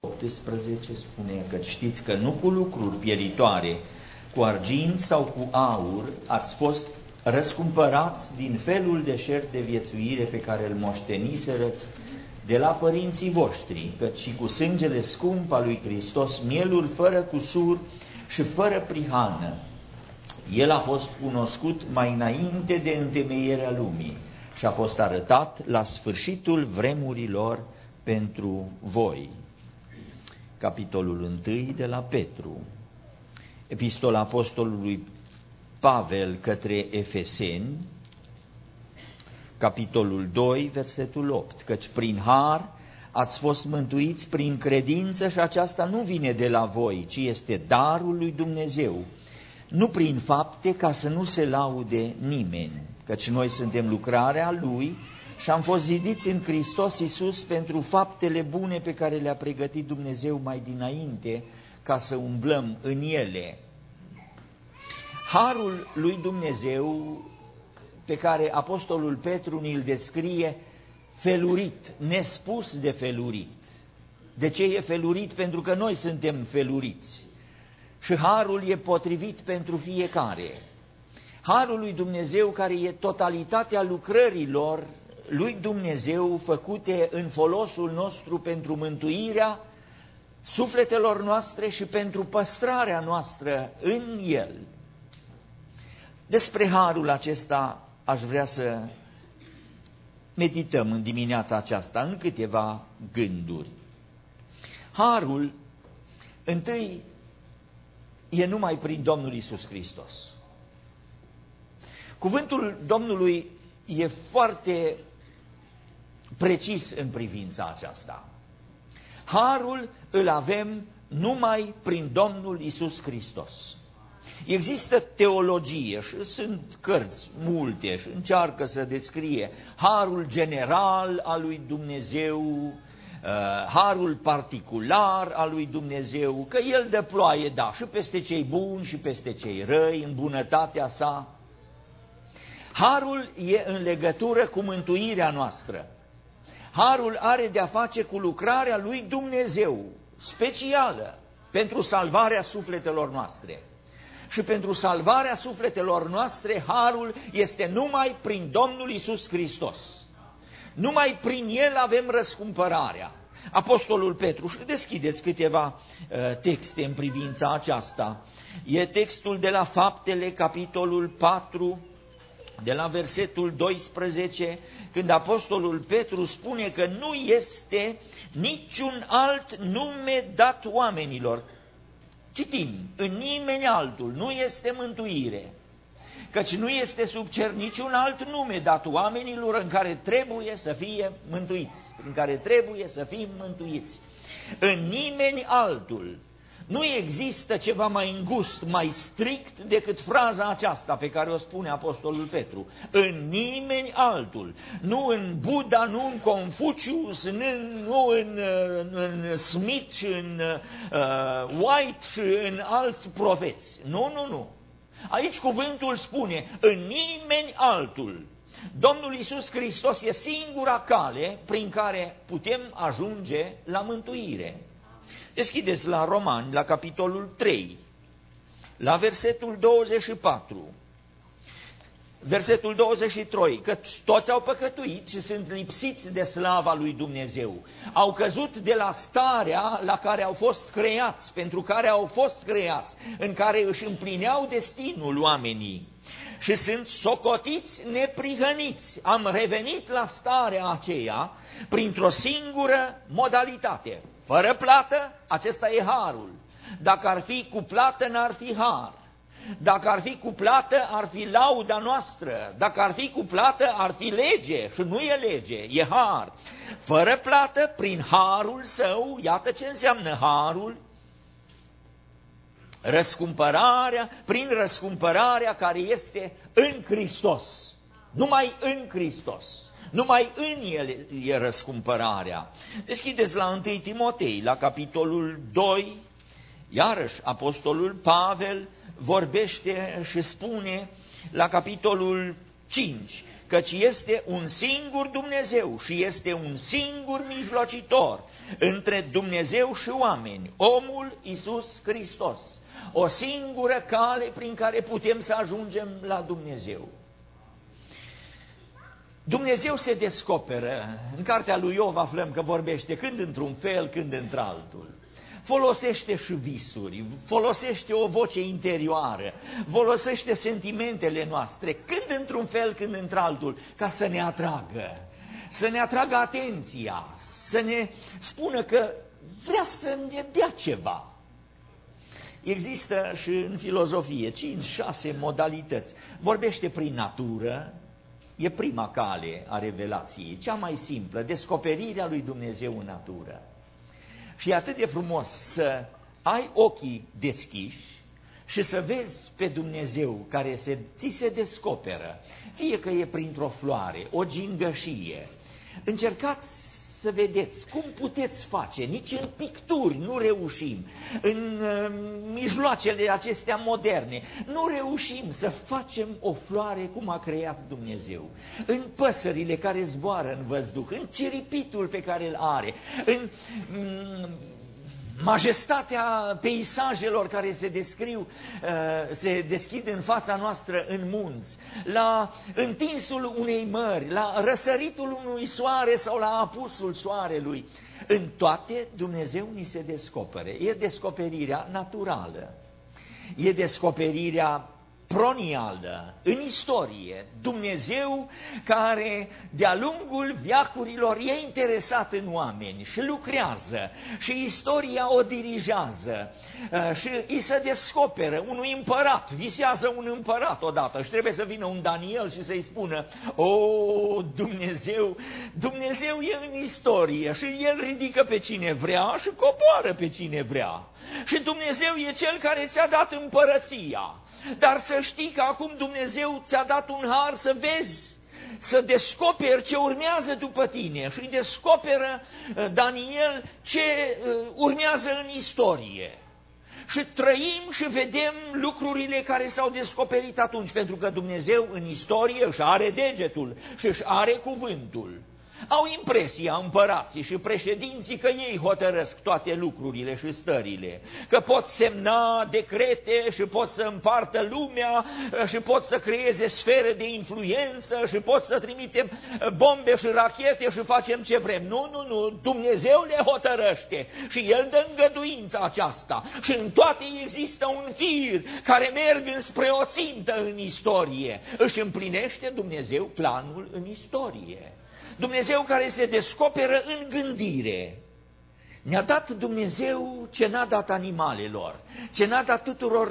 18 spune că știți că nu cu lucruri pieritoare, cu argint sau cu aur, ați fost răscumpărați din felul deșert de viețuire pe care îl moșteniserăți de la părinții voștri, căci și cu sângele scump al lui Hristos, mielul fără cusur și fără prihană. El a fost cunoscut mai înainte de întemeierea lumii și a fost arătat la sfârșitul vremurilor pentru voi. Capitolul 1 de la Petru. Epistola apostolului Pavel către Efeseni, capitolul 2, versetul 8, căci prin har ați fost mântuiți prin credință și aceasta nu vine de la voi, ci este darul lui Dumnezeu, nu prin fapte, ca să nu se laude nimeni, căci noi suntem lucrarea Lui și am fost zidiți în Hristos Iisus pentru faptele bune pe care le-a pregătit Dumnezeu mai dinainte, ca să umblăm în ele. Harul lui Dumnezeu, pe care apostolul Petru ni-l descrie, felurit, nespus de felurit. De ce e felurit? Pentru că noi suntem feluriți. Și harul e potrivit pentru fiecare. Harul lui Dumnezeu, care e totalitatea lucrărilor lui Dumnezeu făcute în folosul nostru pentru mântuirea sufletelor noastre și pentru păstrarea noastră în El. Despre harul acesta aș vrea să medităm în dimineața aceasta în câteva gânduri. Harul, întâi, e numai prin Domnul Iisus Hristos. Cuvântul Domnului e foarte precis în privința aceasta. Harul îl avem numai prin Domnul Iisus Hristos. Există teologie și sunt cărți multe și încearcă să descrie harul general al lui Dumnezeu, harul particular al lui Dumnezeu, că El dă ploaie, da, și peste cei buni și peste cei răi, în bunătatea sa. Harul e în legătură cu mântuirea noastră. Harul are de-a face cu lucrarea lui Dumnezeu, specială, pentru salvarea sufletelor noastre. Și pentru salvarea sufletelor noastre, harul este numai prin Domnul Iisus Hristos. Numai prin El avem răscumpărarea. Apostolul Petru, și deschideți câteva texte în privința aceasta. E textul de la Faptele, capitolul 4, de la versetul 12, când apostolul Petru spune că nu este niciun alt nume dat oamenilor. Citim, în nimeni altul nu este mântuire, căci nu este sub cer niciun alt nume dat oamenilor în care trebuie să fie mântuiți, prin care trebuie să fim mântuiți. În nimeni altul. Nu există ceva mai îngust, mai strict decât fraza aceasta pe care o spune apostolul Petru. În nimeni altul. Nu în Buddha, nu în Confucius, nu în Smith și în White și în alți profeți. Nu. Aici cuvântul spune, în nimeni altul. Domnul Iisus Hristos e singura cale prin care putem ajunge la mântuire. Deschideți la Romani, la capitolul 3, la versetul 24, versetul 23, că toți au păcătuit și sunt lipsiți de slava lui Dumnezeu. Au căzut de la starea la care au fost creați, pentru care au fost creați, în care își împlineau destinul oamenii și sunt socotiți neprihăniți. Am revenit la starea aceea printr-o singură modalitate. Fără plată, acesta e harul. Dacă ar fi cu plată, n-ar fi har. Dacă ar fi cu plată, ar fi lauda noastră. Dacă ar fi cu plată, ar fi lege. Și nu e lege, e har. Fără plată, prin harul său, iată ce înseamnă harul, răscumpărarea, prin răscumpărarea care este în Hristos. Numai în Hristos. Numai în El e răscumpărarea. Deschideți la 1 Timotei, la capitolul 2, iarăși apostolul Pavel vorbește și spune la capitolul 5. Căci este un singur Dumnezeu și este un singur mijlocitor între Dumnezeu și oameni, omul Iisus Hristos. O singură cale prin care putem să ajungem la Dumnezeu. Dumnezeu se descoperă. În cartea lui Iov aflăm că vorbește când într-un fel, când într-altul. Folosește și visuri, folosește o voce interioară, folosește sentimentele noastre, când într-un fel, când într-altul, ca să ne atragă atenția, să ne spună că vrea să ne dea ceva. Există și în filozofie 5-6 modalități. Vorbește prin natură, e prima cale a revelației, cea mai simplă, descoperirea lui Dumnezeu în natură. Și e atât de frumos să ai ochii deschiși și să vezi pe Dumnezeu care ți se descoperă, fie că e printr-o floare, o gingășie. Încercați să vedeți cum puteți face, nici în picturi nu reușim, în mijloacele acestea moderne, nu reușim să facem o floare cum a creat Dumnezeu. În păsările care zboară în văzduh, în ciripitul pe care îl are, în majestatea peisajelor care se deschid în fața noastră în munți, la întinsul unei mări, la răsăritul unui soare sau la apusul soarelui. În toate Dumnezeu ni se descoperă. E descoperirea naturală, e descoperirea pronială, în istorie, Dumnezeu care de-a lungul veacurilor e interesat în oameni și lucrează și istoria o dirigează și îi se descoperă unui împărat, visează un împărat odată și trebuie să vină un Daniel și să-i spună: o, Dumnezeu e în istorie și El ridică pe cine vrea și coboară pe cine vrea și Dumnezeu e Cel care ți-a dat împărăția. Dar să știi că acum Dumnezeu ți-a dat un har să vezi, să descoperi ce urmează după tine. Și descoperă Daniel ce urmează în istorie. Și trăim și vedem lucrurile care s-au descoperit atunci, pentru că Dumnezeu în istorie își are degetul și își are cuvântul. Au impresia împărații și președinții că ei hotărăsc toate lucrurile și stările, că pot semna decrete și pot să împartă lumea și pot să creeze sfere de influență și pot să trimitem bombe și rachete și facem ce vrem. Nu, Dumnezeu le hotărăște și El dă îngăduința aceasta și în toate există un fir care merg înspre o țintă în istorie. Își împlinește Dumnezeu planul în istorie. Dumnezeu care se descoperă în gândire. Ne-a dat Dumnezeu ce n-a dat animalelor, ce n-a dat tuturor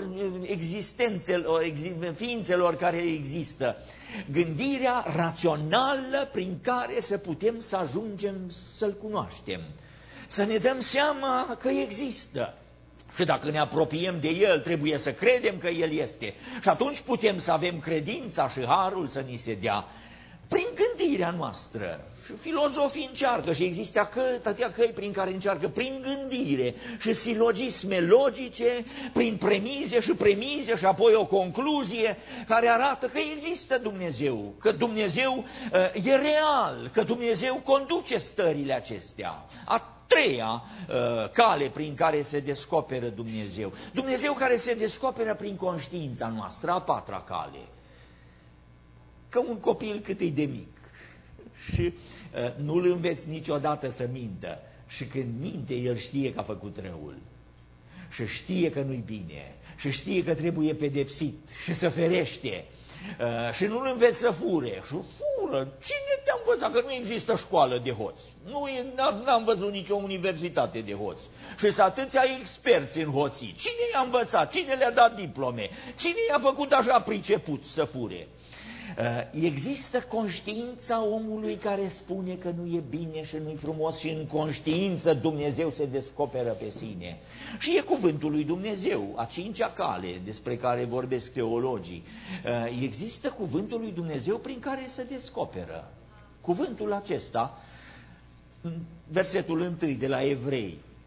ființelor care există. Gândirea rațională prin care să putem să ajungem să-L cunoaștem, să ne dăm seama că există. Și dacă ne apropiem de El, trebuie să credem că El este. Și atunci putem să avem credința și harul să ni se dea. Prin gândirea noastră. Și filozofii încearcă și există atâtea căi prin care încearcă, prin gândire și silogisme logice, prin premize și apoi o concluzie care arată că există Dumnezeu, că Dumnezeu e real, că Dumnezeu conduce stările acestea. A treia cale prin care se descoperă Dumnezeu. Dumnezeu care se descoperă prin conștiința noastră, a patra cale. Că un copil cât e de mic și nu-l înveți niciodată să mintă și când minte el știe că a făcut răul și știe că nu-i bine și știe că trebuie pedepsit și să ferește și nu-l înveți să fure și fură. Cine te-a învățat? Că nu există școală de hoți, n-am văzut nicio universitate de hoți și sunt atâția experți în hoții. Cine i-a învățat? Cine le-a dat diplome? Cine i-a făcut așa priceput să fure? Există conștiința omului care spune că nu e bine și nu e frumos și în conștiință Dumnezeu se descoperă pe sine. Și e cuvântul lui Dumnezeu, a cincea cale despre care vorbesc teologii. Există cuvântul lui Dumnezeu prin care se descoperă. Cuvântul acesta, versetul 1 de la Evrei,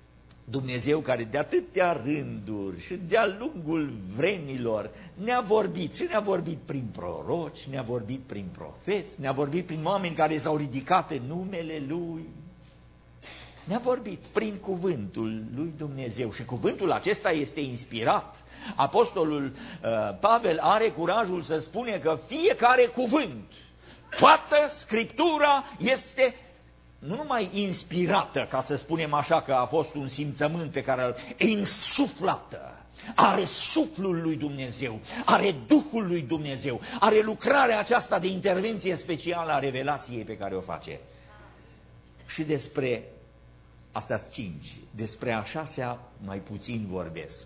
Dumnezeu care de atâtea rânduri și de-a lungul vremilor ne-a vorbit și ne-a vorbit prin proroci, ne-a vorbit prin profeți, ne-a vorbit prin oameni care s-au ridicat în numele Lui. Ne-a vorbit prin cuvântul lui Dumnezeu și cuvântul acesta este inspirat. Apostolul Pavel are curajul să spune că fiecare cuvânt, toată Scriptura este nu numai inspirată, ca să spunem așa că a fost un simțământ pe care e insuflată, are suflul lui Dumnezeu, are Duhul lui Dumnezeu, are lucrarea aceasta de intervenție specială a revelației pe care o face. Și despre astea 5, despre a 6-a mai puțin vorbesc.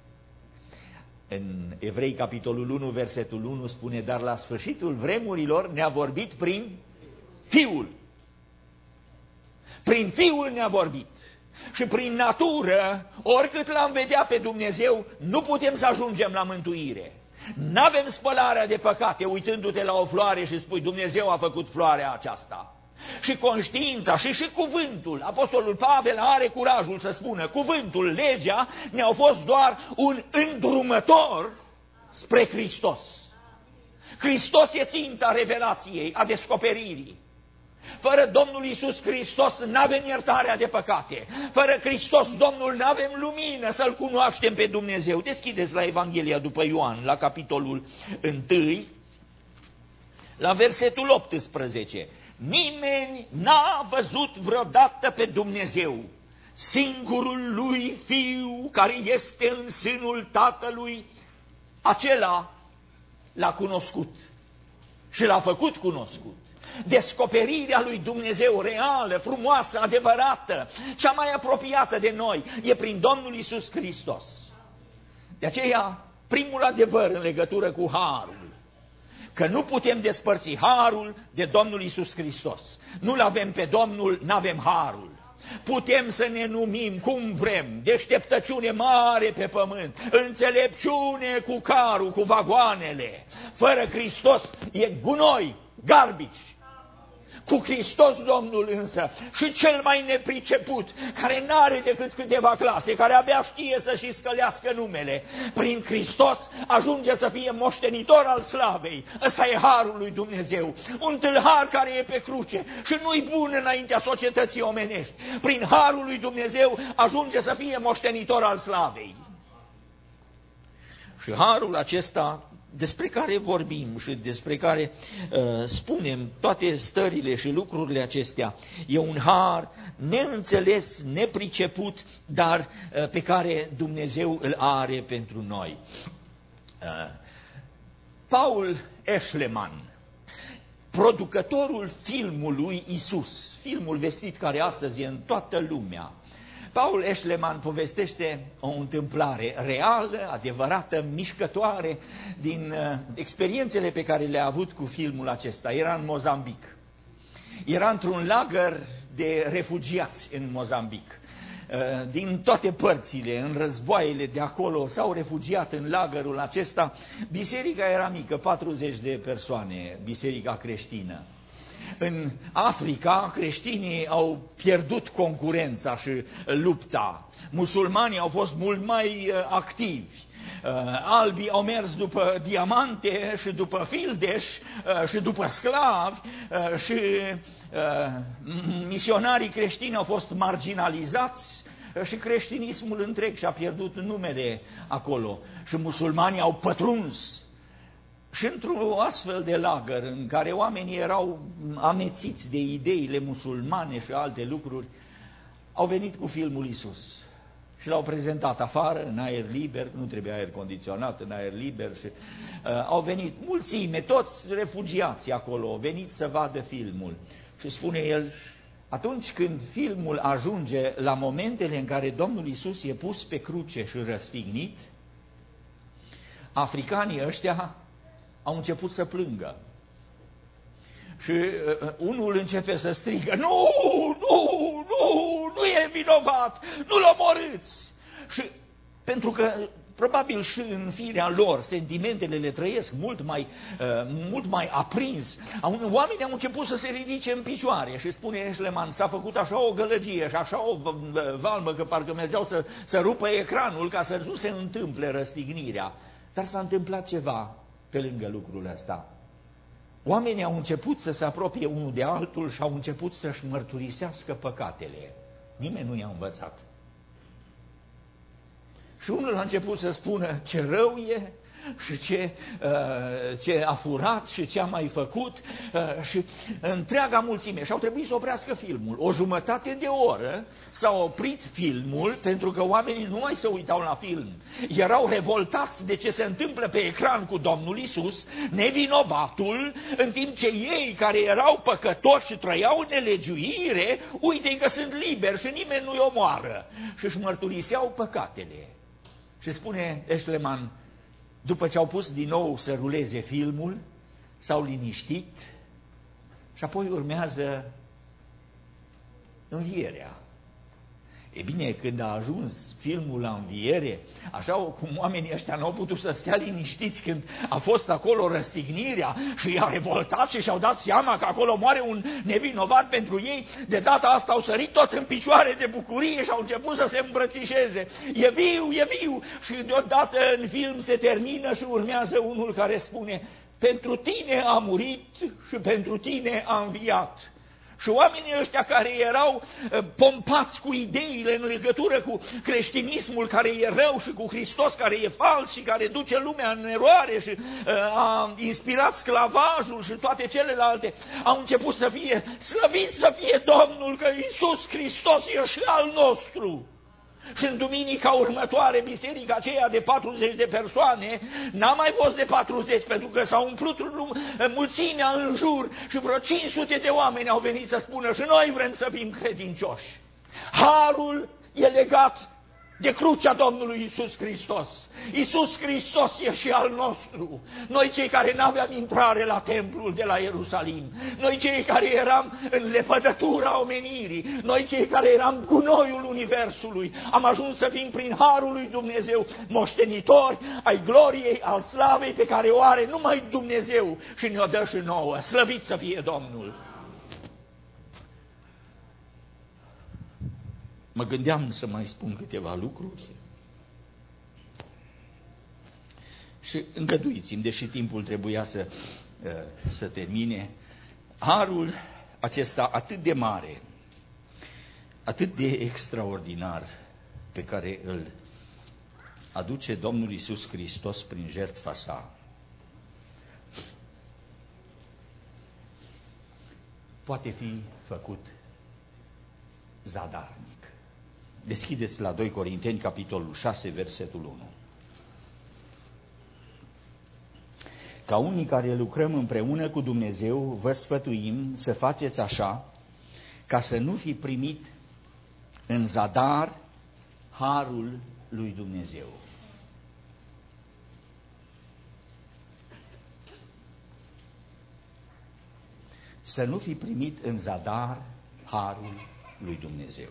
În Evrei, capitolul 1, versetul 1 spune: dar la sfârșitul vremurilor ne-a vorbit prin Fiul. Prin Fiul ne-a vorbit. Și prin natură, oricât l-am vedea pe Dumnezeu, nu putem să ajungem la mântuire. N-avem spălarea de păcate uitându-te la o floare și spui: Dumnezeu a făcut floarea aceasta. Și conștiința și cuvântul, apostolul Pavel are curajul să spună: cuvântul, legea, ne-au fost doar un îndrumător spre Hristos. Hristos e ținta revelației, a descoperirii. Fără Domnul Iisus Hristos n-avem iertarea de păcate. Fără Hristos, Domnul, n-avem lumină să-L cunoaștem pe Dumnezeu. Deschideți la Evanghelia după Ioan, la capitolul 1, la versetul 18. Nimeni n-a văzut vreodată pe Dumnezeu. Singurul lui Fiu, care este în sânul Tatălui, acela l-a cunoscut și l-a făcut cunoscut. Descoperirea lui Dumnezeu reală, frumoasă, adevărată, cea mai apropiată de noi, e prin Domnul Iisus Hristos. De aceea, primul adevăr în legătură cu harul, că nu putem despărți harul de Domnul Iisus Hristos. Nu-L avem pe Domnul, n-avem harul. Putem să ne numim cum vrem, deșteptăciune mare pe pământ, înțelepciune cu carul, cu vagoanele. Fără Hristos e gunoi, garbici. Cu Hristos Domnul însă, și cel mai nepriceput, care n-are decât câteva clase, care abia știe să-și scălească numele, prin Hristos ajunge să fie moștenitor al slavei. Ăsta e harul lui Dumnezeu, un tâlhar care e pe cruce și nu-i bun înaintea societății omenești. Prin harul lui Dumnezeu ajunge să fie moștenitor al slavei. Și harul acesta despre care vorbim și despre care spunem toate stările și lucrurile acestea, e un har neînțeles, nepriceput, dar pe care Dumnezeu îl are pentru noi. Paul Eschleman, producătorul filmului Isus, filmul vestit care astăzi e în toată lumea, Paul Eschleman povestește o întâmplare reală, adevărată, mișcătoare din experiențele pe care le-a avut cu filmul acesta. Era în Mozambic. Era într-un lagăr de refugiați în Mozambic. Din toate părțile, în războaiele de acolo, s-au refugiat în lagărul acesta. Biserica era mică, 40 de persoane, biserica creștină. În Africa, creștinii au pierdut concurența și lupta. Musulmanii au fost mult mai activi. Albii au mers după diamante și după fildeș și după sclavi și misionarii creștini au fost marginalizați și creștinismul întreg și-a pierdut numele acolo. Și musulmanii au pătruns. Și într-un astfel de lagăr în care oamenii erau amețiți de ideile musulmane și alte lucruri, au venit cu filmul Isus și l-au prezentat afară, în aer liber, nu trebuia aer condiționat, în aer liber și au venit mulțime, toți refugiații acolo, au venit să vadă filmul. Și spune el, atunci când filmul ajunge la momentele în care Domnul Isus e pus pe cruce și răstignit, africanii ăștia au început să plângă. Și unul începe să strigă, nu e vinovat, nu-l omorâți. Și Pentru că probabil și în firea lor sentimentele le trăiesc mult mai aprins. Oamenii au început să se ridice în picioare și spune Eșleman, s-a făcut așa o gălăgie și așa o valmă că parcă mergeau să rupă ecranul ca să nu se întâmple răstignirea. Dar s-a întâmplat ceva pe lângă lucrul ăsta. Oamenii au început să se apropie unul de altul și au început să-și mărturisească păcatele. Nimeni nu i-a învățat. Și unul a început să spună ce rău e și ce a furat și ce a mai făcut și întreaga mulțime. Și au trebuit să oprească filmul. O jumătate de oră s-a oprit filmul pentru că oamenii nu mai se uitau la film. Erau revoltați de ce se întâmplă pe ecran cu Domnul Iisus, nevinovatul, în timp ce ei care erau păcătoși și trăiau în nelegiuire, uite că sunt liberi și nimeni nu-i omoară. Și își mărturiseau păcatele. Și spune Eșleman, după ce au pus din nou să ruleze filmul, s-au liniștit și apoi urmează învierea. E bine, când a ajuns filmul la înviere, așa cum oamenii ăștia n-au putut să stea liniștiți când a fost acolo răstignirea și i-a revoltat și și-au dat seama că acolo moare un nevinovat pentru ei, de data asta au sărit toți în picioare de bucurie și au început să se îmbrățișeze. E viu, e viu! Și deodată în film se termină și urmează unul care spune, pentru tine a murit și pentru tine a înviat. Și oamenii ăștia care erau pompați cu ideile în legătură cu creștinismul care e rău și cu Hristos care e fals și care duce lumea în eroare și a inspirat sclavajul și toate celelalte, au început să fie slăviți să fie Domnul, că Iisus Hristos e și al nostru. Și în duminica următoare, biserica aceea de 40 de persoane n-a mai fost de 40, pentru că s-a umplut mulțimea în jur și vreo 500 de oameni au venit să spună și noi vrem să fim credincioși. Harul e legat de crucea Domnului Iisus Hristos. Iisus Hristos e și al nostru. Noi cei care n-aveam intrare la templul de la Ierusalim, noi cei care eram în lepădătura omenirii, noi cei care eram cu noiul universului, am ajuns să fim prin harul lui Dumnezeu moștenitori ai gloriei, al slavei pe care o are numai Dumnezeu și ne-o dă și nouă. Slăvit să fie Domnul! Mă gândeam să mai spun câteva lucruri și îngăduiți-mi, deși timpul trebuia să termine, harul acesta atât de mare, atât de extraordinar pe care îl aduce Domnul Iisus Hristos prin jertfa sa, poate fi făcut zadarnic. Deschideți la 2 Corinteni, capitolul 6, versetul 1. Ca unii care lucrăm împreună cu Dumnezeu, vă sfătuim să faceți așa, ca să nu fi primit în zadar harul lui Dumnezeu. Să nu fi primit în zadar harul lui Dumnezeu.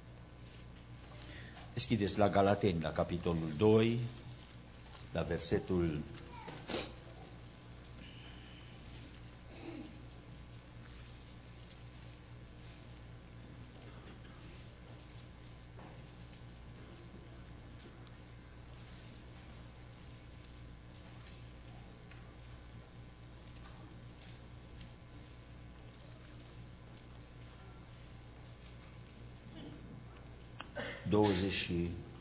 Deschideți la Galateni, la capitolul 2, la versetul 20.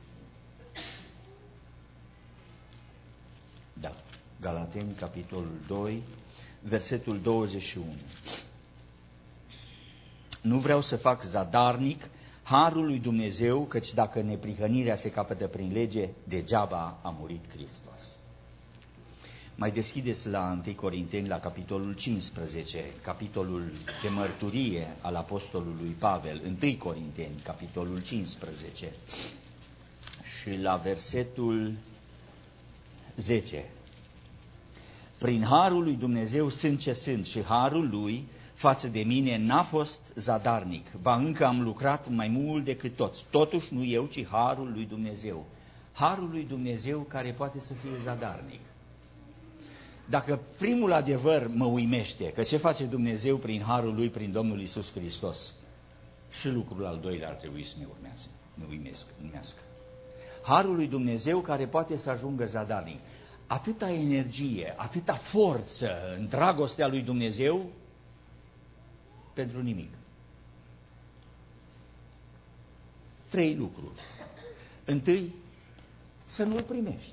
Da, Galateni, capitolul 2, versetul 21. Nu vreau să fac zadarnic harul lui Dumnezeu, căci dacă neprihănirea se capătă prin lege, degeaba a murit Hristos. Mai deschideți la 1 Corinteni, la capitolul 15, capitolul de mărturie al apostolului Pavel, 1 Corinteni, capitolul 15 și la versetul 10. Prin harul lui Dumnezeu sunt ce sunt și harul lui față de mine n-a fost zadarnic, ba încă am lucrat mai mult decât toți. Totuși nu eu, ci harul lui Dumnezeu. Harul lui Dumnezeu care poate să fie zadarnic. Dacă primul adevăr mă uimește, că ce face Dumnezeu prin Harul Lui, prin Domnul Iisus Hristos, și lucrul al doilea ar trebui să ne uimească. Harul lui Dumnezeu care poate să ajungă zadarnic. Atâta energie, atâta forță în dragostea lui Dumnezeu pentru nimic. 3 lucruri. Întâi, să nu-l primești.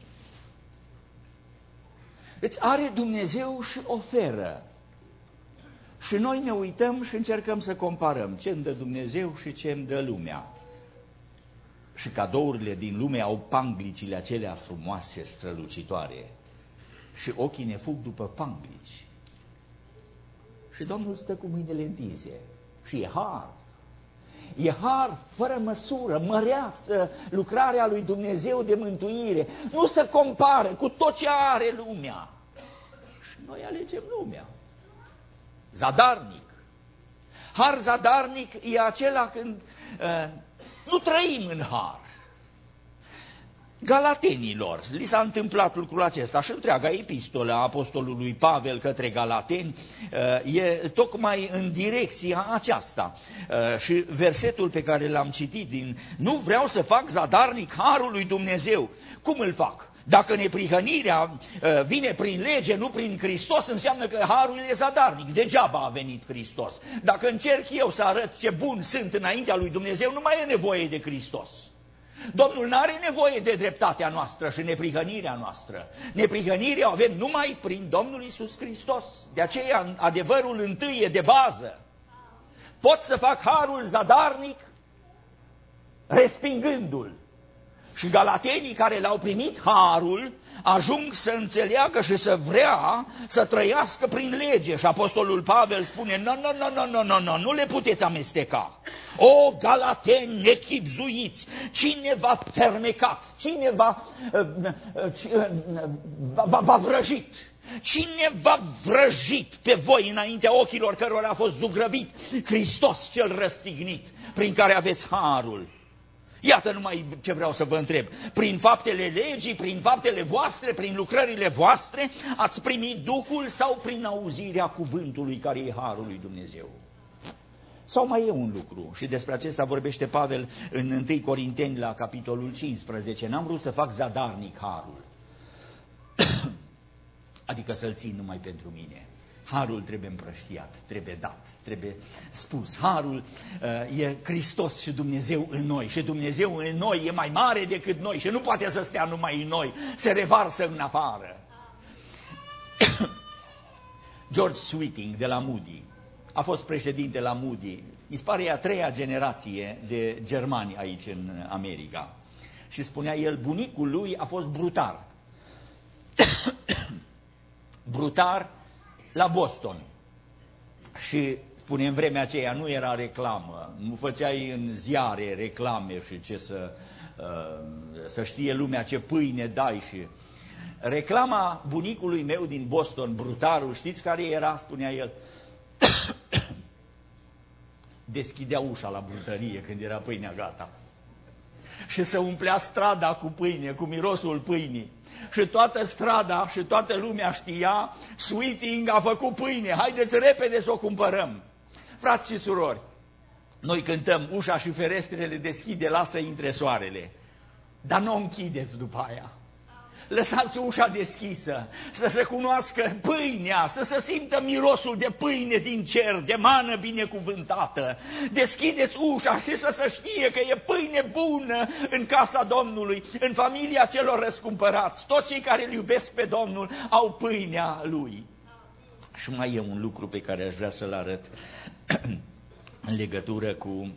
Îți are Dumnezeu și oferă. Și noi ne uităm și încercăm să comparăm ce îmi dă Dumnezeu și ce îmi dă lumea. Și cadourile din lume au panglicile acelea frumoase, strălucitoare. Și ochii ne fug după panglici. Și Domnul stă cu mâinile întinse. Și e har. E har fără măsură, măreață, lucrarea lui Dumnezeu de mântuire. Nu se compară cu tot ce are lumea. Și noi alegem lumea. Zadarnic. Har zadarnic e acela când nu trăim în har. Galatenilor, li s-a întâmplat lucrul acesta și întreaga epistolă a apostolului Pavel către Galateni e tocmai în direcția aceasta. Și versetul pe care l-am citit din nu vreau să fac zadarnic harul lui Dumnezeu. Cum îl fac? Dacă neprihănirea vine prin lege, nu prin Hristos, înseamnă că harul e zadarnic. Degeaba a venit Hristos. Dacă încerc eu să arăt ce bun sunt înaintea lui Dumnezeu, nu mai e nevoie de Hristos. Domnul nu are nevoie de dreptatea noastră și neprihănirea noastră. Neprihănirea o avem numai prin Domnul Iisus Hristos. De aceea adevărul întâi e de bază. Pot să fac harul zadarnic respingându-l. Și galatenii care l-au primit harul ajung să înțeleagă și să vrea să trăiască prin lege. Și apostolul Pavel spune, nu le puteți amesteca. O, galateni nechibzuiți, cine v-a fermecat, cine v-a vrăjit? Cine v-a vrăjit pe voi înaintea ochilor cărora a fost zugrăvit? Hristos cel răstignit, prin care aveți harul. Iată numai ce vreau să vă întreb. Prin faptele legii, prin faptele voastre, prin lucrările voastre, ați primit Duhul sau prin auzirea cuvântului care e harul lui Dumnezeu? Sau mai e un lucru, și despre acesta vorbește Pavel în 1 Corinteni la capitolul 15. N-am vrut să fac zadarnic harul, adică să-l țin numai pentru mine. Harul trebuie împrăștiat, trebuie dat, trebuie spus. Harul e Hristos și Dumnezeu în noi. Și Dumnezeu în noi e mai mare decât noi și nu poate să stea numai în noi, se revarsă în afară. George Sweeting de la Moody a fost președinte la Moody. Mi se pare e a 3-a generație de germani aici în America. Și spunea el, bunicul lui a fost brutar. Brutar la Boston. Și spune, în vremea aceea nu era reclamă, nu făceai în ziare reclame și ce să știe lumea ce pâine dai. Și reclama bunicului meu din Boston, brutarul, știți care era? Spunea el. Deschidea ușa la brutărie când era pâinea gata. Și se umplea strada cu pâine, cu mirosul pâinii. Și toată strada și toată lumea știa, Sweeting a făcut pâine, haideți repede să o cumpărăm. Frați și surori, noi cântăm, ușa și ferestrele deschide, lasă intre soarele, dar nu o închideți după aia. Lăsați ușa deschisă, să se cunoască pâinea, să se simtă mirosul de pâine din cer, de mană binecuvântată. Deschideți ușa și să se știe că e pâine bună în casa Domnului, în familia celor răscumpărați. Toți cei care îl iubesc pe Domnul au pâinea Lui. Și mai e un lucru pe care aș vrea să-l arăt în legătură cu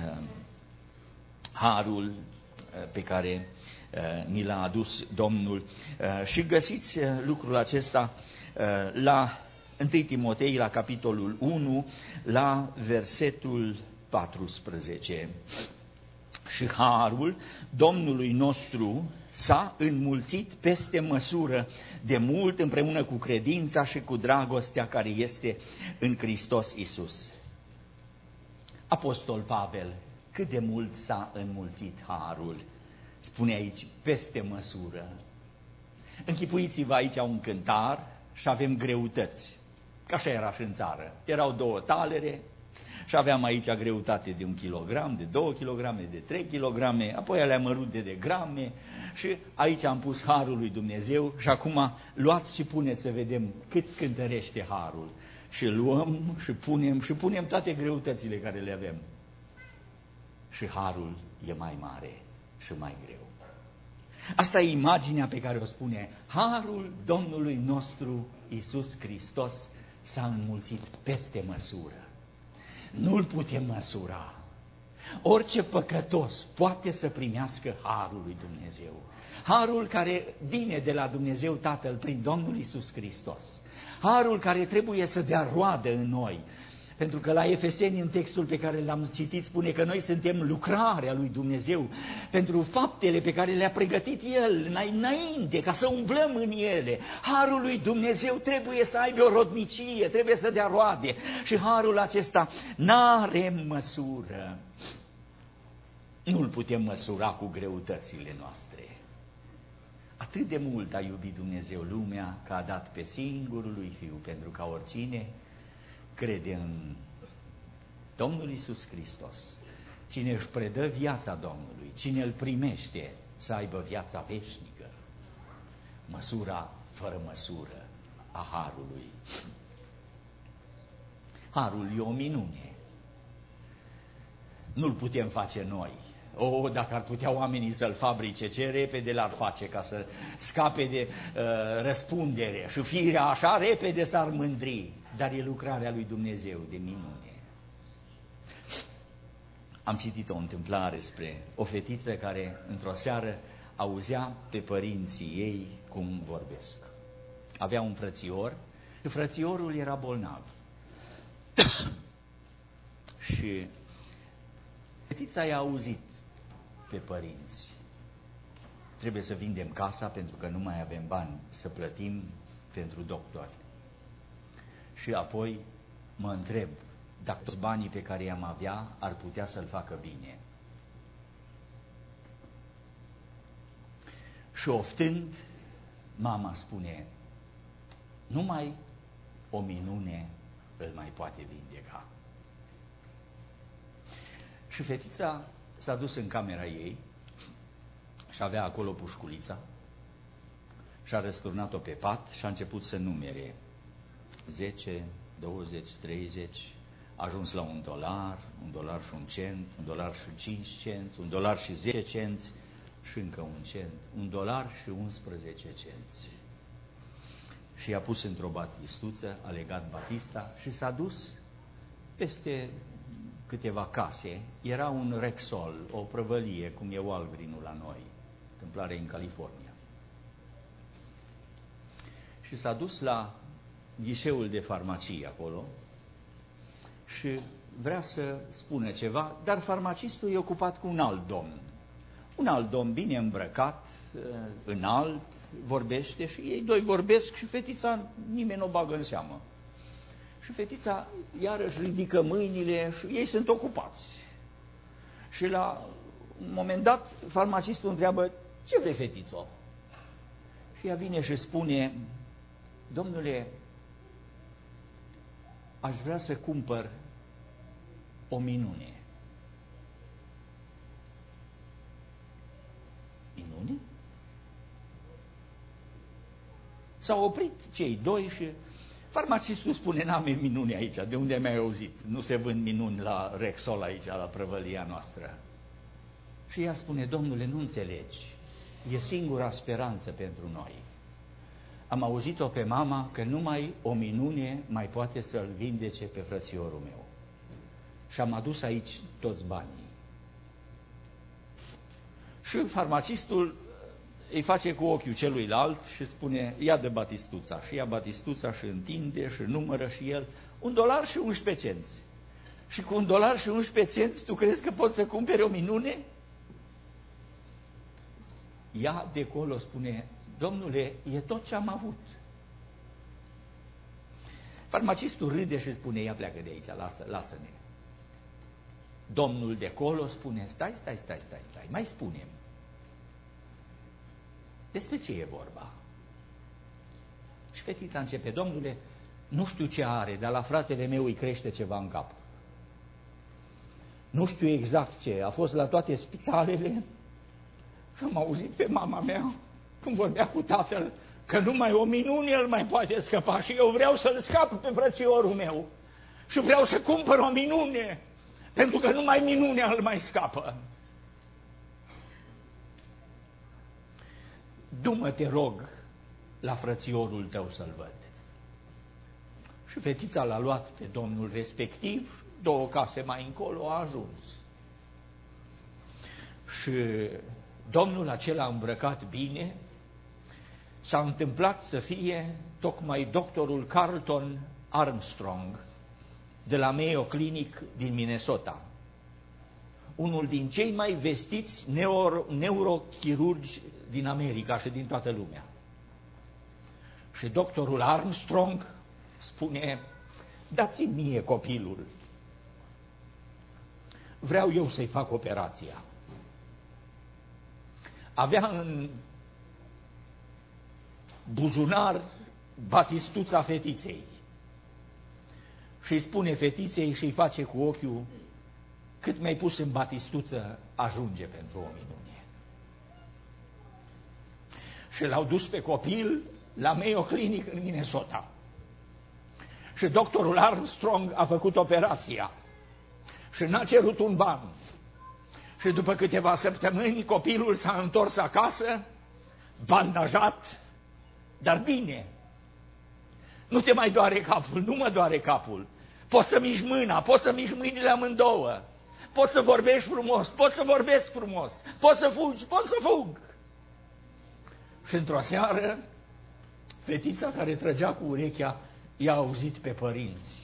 harul pe care ni l-a adus Domnul. Și găsiți lucrul acesta la 1 Timotei, la capitolul 1, la versetul 14. Și harul Domnului nostru s-a înmulțit peste măsură de mult împreună cu credința și cu dragostea care este în Hristos Iisus. Apostol Pavel, cât de mult s-a înmulțit harul? spune aici, peste măsură. Închipuiți-vă aici un cântar și avem greutăți, că așa era și în țară. Erau 2 talere și aveam aici greutate de 1 kilogram, de 2 kilograme, de 3 kilograme, apoi alea mărunte de grame și aici am pus harul lui Dumnezeu și acum luați și puneți să vedem cât cântărește harul. Și luăm și punem toate greutățile care le avem. Și harul e mai mare și mai greu. Asta e imaginea pe care o spune harul Domnului nostru Iisus Hristos s-a înmulțit peste măsură. Nu-l putem măsura. Orice păcătos poate să primească harul lui Dumnezeu. Harul care vine de la Dumnezeu Tatăl prin Domnul Iisus Hristos. Harul care trebuie să dea roadă în noi. Pentru că la Efeseni, în textul pe care l-am citit, spune că noi suntem lucrarea lui Dumnezeu pentru faptele pe care le-a pregătit El înainte, ca să umblăm în ele. Harul lui Dumnezeu trebuie să aibă o rodnicie, trebuie să dea roade. Și harul acesta n-are măsură. Nu-l putem măsura cu greutățile noastre. Atât de mult a iubit Dumnezeu lumea că a dat pe singurul lui Fiu, pentru ca oricine crede în Domnul Iisus Hristos, cine își predă viața Domnului, cine îl primește, să aibă viața veșnică. Măsura fără măsură a harului. Harul e o minune. Nu-l putem face noi. Dacă ar putea oamenii să-l fabrice, ce repede l-ar face ca să scape de răspundere și firea așa repede s-ar mândri, dar e lucrarea lui Dumnezeu de minune. Am citit o întâmplare spre o fetiță care într-o seară auzea pe părinții ei cum vorbesc. Avea un frățior și frățiorul era bolnav. Și fetița i-a auzit pe părinți. Trebuie să vindem casa pentru că nu mai avem bani să plătim pentru doctori. Și apoi mă întreb dacă toți banii pe care i-am avea ar putea să-l facă bine. Și oftând, mama spune, numai o minune îl mai poate vindeca. Și fetița s-a dus în camera ei și avea acolo pușculița și a răsturnat-o pe pat și a început să numere 10, 20, 30, a ajuns la $1, $1 și 1 cent, $1 și 5 cenți, $1 și 10 cenți și încă 1 cent, $1 și 11 cenți. Și i-a pus într-o batistuță, a legat batista și s-a dus peste câteva case. Era un Rexall, o prăvălie, cum e Walgreens-ul la noi, întâmplare în California. Și s-a dus la ghișeul de farmacie acolo și vrea să spună ceva, dar farmacistul e ocupat cu un alt domn. Un alt domn bine îmbrăcat, înalt, vorbește și ei doi vorbesc și fetița nimeni nu o bagă în seamă. Și fetița iarăși ridică mâinile și ei sunt ocupați. Și la un moment dat farmacistul întreabă, ce vrei, fetițo? Și ea vine și spune, domnule, aș vrea să cumpăr o minune. Minune? S-au oprit cei doi și farmacistul spune, n-am minune aici, de unde mi-ai auzit? Nu se vând minuni la Rexall aici, la prăvălia noastră. Și ea spune, domnule, nu înțelegi, e singura speranță pentru noi. Am auzit-o pe mama că numai o minune mai poate să-l vindece pe frățiorul meu. Și am adus aici toți banii. Și farmacistul îi face cu ochiul celuilalt și spune, ia de batistuța. Și ia batistuța și întinde și numără și el $1 și 11 cenți. Și cu $1 și 11 cenți tu crezi că poți să cumperi o minune? Ea de acolo spune, domnule, e tot ce am avut. Farmacistul râde și spune, ia pleacă de aici, lasă-ne. Domnul de acolo spune, stai, mai spune-mi. Despre ce e vorba? Și fetița începe: domnule, nu știu ce are, dar la fratele meu îi crește ceva în cap. Nu știu exact ce, a fost la toate spitalele și am auzit pe mama mea când vorbea cu tatăl că numai o minune el mai poate scăpa și eu vreau să-l scap pe frățiorul meu și vreau să cumpăr o minune, pentru că numai minunea îl mai scapă. Du-mă, te rog, la frățiorul tău să-l văd. Și fetița l-a luat pe domnul respectiv, 2 case mai încolo a ajuns. Și domnul acela îmbrăcat bine, s-a întâmplat să fie tocmai doctorul Carlton Armstrong de la Mayo Clinic din Minnesota, unul din cei mai vestiți neurochirurgi din America și din toată lumea. Și doctorul Armstrong spune: dați-mi mie copilul, vreau eu să-i fac operația. Avea în buzunar batistuța fetiței și îi spune fetiței și îi face cu ochiul: cât mi-ai pus în batistuță ajunge pentru o minune. Și l-au dus pe copil la Mayo Clinic în Minnesota. Și doctorul Armstrong a făcut operația și n-a cerut un ban. Și după câteva săptămâni copilul s-a întors acasă, bandajat, dar bine. Nu te mai doare capul, nu mă doare capul. Poți să miști mâna, poți să miști mâinile amândouă, poți să vorbești frumos, poți să vorbesc frumos, poți să fugi, poți să fug. Și într-o seară, fetița care trăgea cu urechea i-a auzit pe părinți.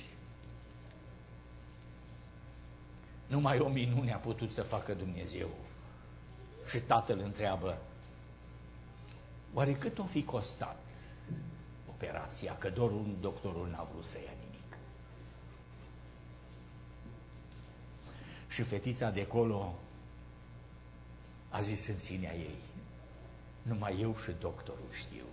Numai o minune a putut să facă Dumnezeu. Și tatăl întreabă: oare cât o fi costat operația, că doctorul n-a vrut să ia nimic? Și fetița de acolo a zis în sinea ei: numai eu și doctorul știu.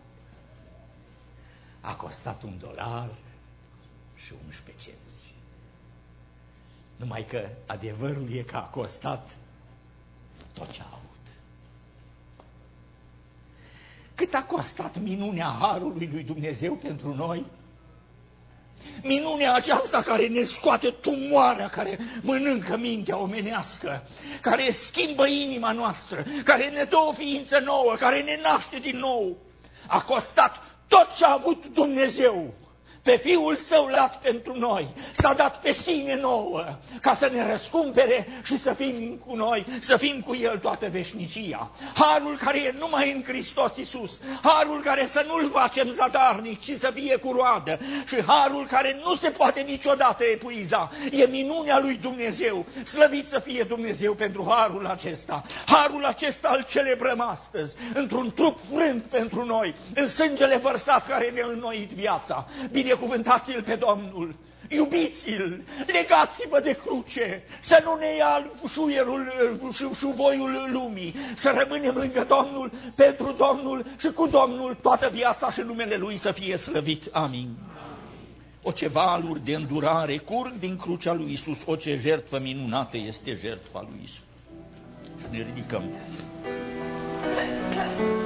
A costat $1 și 11 cenți. Numai că adevărul e că a costat tot ce a avut. Cât a costat minunea harului lui Dumnezeu pentru noi? Minunea aceasta care ne scoate tumoarea, care mănâncă mintea omenească, care schimbă inima noastră, care ne dă o ființă nouă, care ne naște din nou. A costat tot ce a avut Dumnezeu. Pe Fiul Său dat pentru noi, s-a dat pe sine nouă, ca să ne răscumpere și să fim cu noi, să fim cu El toată veșnicia. Harul care e numai în Hristos Iisus, harul care să nu-l facem zadarnic, ci să fie cu roadă, și harul care nu se poate niciodată epuiza. E minunea lui Dumnezeu. Slăvit să fie Dumnezeu pentru harul acesta. Harul acesta îl celebrăm astăzi, într-un trup frânt pentru noi, în sângele vărsat care ne-a înnoit viața. Binecuvântați-l pe Domnul, iubiți-l, legați-vă de cruce, să nu ne ia șuvoiul lumii, să rămânem lângă Domnul, pentru Domnul și cu Domnul toată viața și numele Lui să fie slăvit. Amin. O ce valuri de îndurare curg din crucea lui Iisus, o ce jertfă minunată este jertfa lui Iisus. Și ne ridicăm.